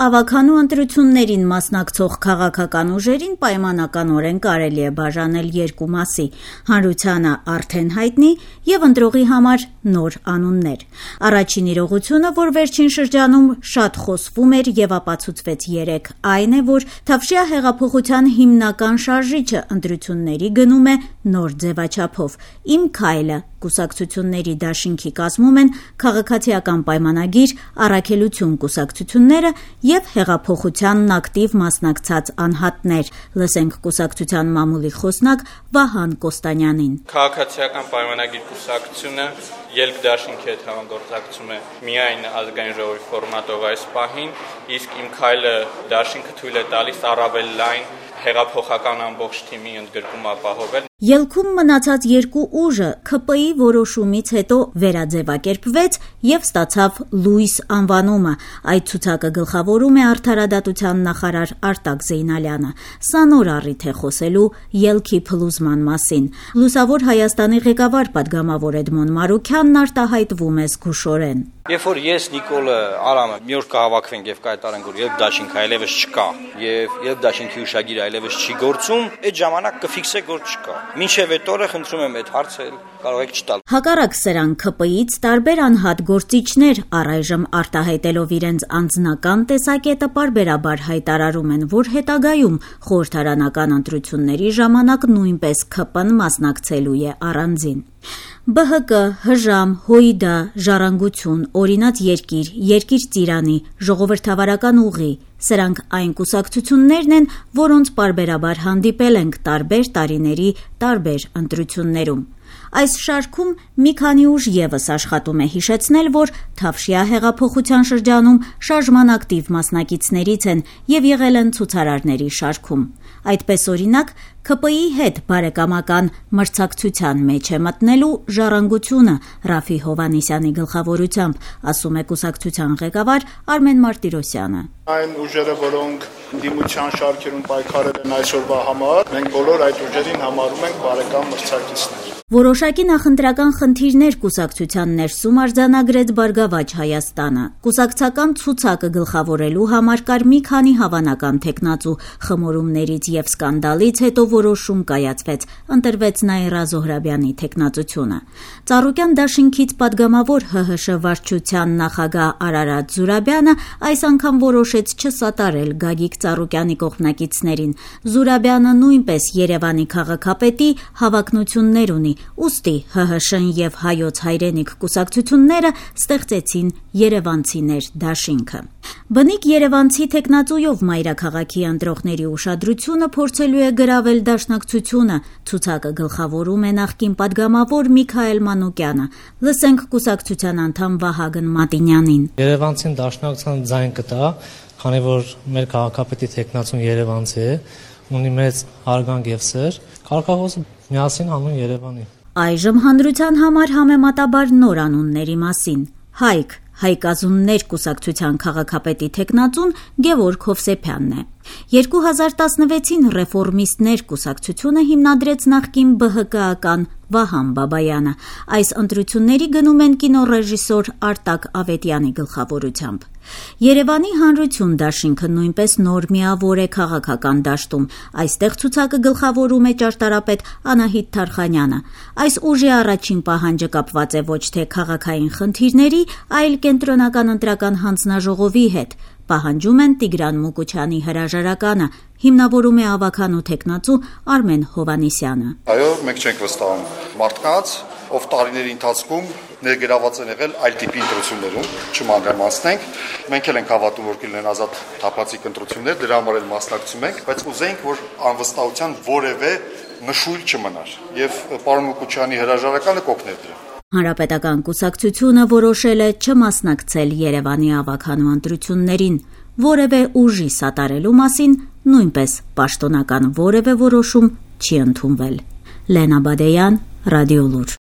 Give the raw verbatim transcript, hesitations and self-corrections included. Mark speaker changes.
Speaker 1: Ավագանու ընտրություններին մասնակցող քաղաքական ուժերին պայմանականորեն կարելի է բաժանել երկու մասի՝ հանրությանը արդեն հայտնի եւ ընտրողի համար նոր անուններ։ Առաջին իրողությունը, որ վերջին շրջանում շատ խոսվում էր եւ ապացուցվեց երեկ, այն է, որ Թավշյա հեղափոխության հիմնական շարժիչը ընտրությունների գնում է նոր ձևաչափով։ Իմ քայլը կուսակցությունների դաշինքի կազմում են քաղաքացիական պայմանագիր, առաքելություն կուսակցությունները եւ հեղափոխությանն ակտիվ մասնակցած անհատներ։ Լսենք կուսակցության մամուլի խոսնակ Վահան Կոստանյանին։
Speaker 2: Քաղաքացիական պայմանագիր կուսակցությունը ելք դաշինքի հետ համագործակցում է միայն ազգային ժողովի ֆորմատով այս պահին, իսկ իմ քայլը դաշինքը թույլ է տալիս առավել լայն հեղափոխական ամբողջ թիմի ընդգրկում ապահովել։
Speaker 1: Ելքում մնացած երկու ուժը K P I որոշումից հետո վերաձևակերպվեց եւ ստացավ լույս անվանումը։ Այդ ցուցակը գլխավորում է արդարադատության նախարար Արտակ Զեյնալյանը։ Սա նոր առիթ է խոսելու ելքի փլուզման մասին։ Լուսավոր Հայաստանի ղեկավար պատգամավոր Էդմոն Մարուքյանն արտահայտվում է զգուշորեն։
Speaker 3: Երբ որ ես Նիկոլը Արամը մի օր կհավաքվենք եւ կայտարենք, որ երբ դաշինքը այլևս չկա եւ երբ դաշինքի ուշագիրը այլևս չի գործում, այդ ժամանակ կֆիքսեք, որ չկա։ Մինչև այդ օրը խնդրում եմ այդ հարցը կարող եք չտալ։
Speaker 1: Հակառակ սրան K P I-ից տարբեր անհատ գործիչներ առայժմ արտահայտելով իրենց անձնական տեսակետը պարբերաբար հայտարարում են, որ հետագայում խորհրդարանական ընտրությունների ժամանակ նույնպես K P N մասնակցելու է առանձին։ B H K, Հժամ, Հույդա, Ժառանգություն, Օրինաց երկիր, Երկիր Ծիրանի, Ժողովրդավարական ուղի։ Սրանք այն կուսակցություններն են, որոնց պարբերաբար հանդիպել ենք տարբեր տարիների տարբեր ընտրություններում։ Այս շարքում մի քանի ուժ եւս աշխատում է հիշեցնել, որ Թավշյա հեղափոխության շրջանում շարժման ակտիվ մասնակիցներից են եւ եղել են ցուցարարների շարքում։ Այդպես օրինակ K P I-ի հետ բարեկամական մրցակցության մեջ է մտնելու Ժառանգությունը Ռաֆի Հովհաննիսյանի գլխավորությամբ, ասում է կուսակցության ղեկավար Արմեն Մարտիրոսյանը։
Speaker 4: Այն ուժերը, որոնք դիմության շարքերում պայքարել են այսօրվա համար, մենք բոլոր այդ ուժերին համարում ենք բարեկամ մրցակիցներ։
Speaker 1: Որոշակի նախընտրական խնդիրներ կուսակցության ներսում արձանագրեց Բարգավաճ Հայաստանը։ Կուսակցական ցուցակը գլխավորելու համար կար մի քանի հավանական թեկնածու խմորումներից եւ սկանդալից հետո որոշում կայացվեց, ընտրվեց Նաիրա Զոհրաբյանի թեկնածությունը։ Ծառուկյան դաշինքից պատգամավոր H H Շ վարչության նախագահ Արարատ Զուրաբյանը այս անգամ որոշեց չսատարել Գագիկ Ծառուկյանի կողմնակիցներին։ Զուրաբյանը նույնպես Երևանի քաղաքապետի հավակնություններ ունի, ուստի H H Շ-ն եւ Հայոց հայրենիք կուսակցությունները ստեղծեցին Երևանցիներ դաշինքը։ Բնիկ երևանցի թեկնածուով մայրաքաղաքի ընտրողների ուշադրությունը փորձելու է գրավել դաշնակցությունը։ Ցուցակը գլխավորում է նախկին պատգամավոր Միքայել Մանուկյանը։ Լսենք կուսակցության անդամ Վահագն Մատինյանին։
Speaker 5: Երևանցին դաշնակցության ձայն կտա, քանի որ մեր քաղաքապետի թեկնածուն երևանցի է, ունի մեծ հարգանք եւ սեր։ Քաղաքախոսը միասին հանուն Երևանի։
Speaker 1: Այժմ հանրության համար համեմատաբար նոր անունների մասին։ Հայք Հայկազուններ կուսակցության քաղաքապետի թեկնածուն Գևորգ Հովսեփյանն է։ երկու հազար տասնվեցին ռեֆորմիստներ կուսակցությունը հիմնադրեց նախկին B H K-ական Վահան Բաբայանը։ Այս ընտրությունների գնում են կինոռեժիսոր Արտակ Ավետյանի գլխավորությամբ։ Երևանի հանրություն դաշինքը նույնպես նոր միավոր է քաղաքական դաշտում։ Այստեղ ցուցակը գլխավորում է ճարտարապետ Անահիտ Թարխանյանը։ Այս ուժի առաջին պահանջը կապված է ոչ թե քաղաքային խնդիրների, այլ կենտրոնական ընտրական հանձնաժողովի հետ։ Պահանջում են Տիգրան Մուկուչյանի հրաժարականը, հիմնավորում է ավագանու թեկնածու Արմեն Հովհաննիսյանը։
Speaker 6: Այո, մենք չենք վստահում մարդկանց, ով տարիների ընթացքում ներգրաված են եղել այլ տիպի ընտրություններում, չմանրամասնենք։ Մենք էլ ենք հավատում, որ կլինեն ազատ թափանցիկ ընտրություններ, դրա համար էլ մասնակցում ենք, բայց ուզենք, որ անվստահության որևէ նշույլ չմնար, եւ պարոն Մուկուչյանի հրաժարականը կօգներ դրան։
Speaker 1: Հանրապետական կուսակցությունը որոշել է չմասնակցել Երևանի ավագանու ընտրություններին, որևէ ուժի սատարելու մասին նույնպես պաշտոնական որևէ որոշում չի ընդունվել։ Լենա Բադեյան, Ռադիոլուր։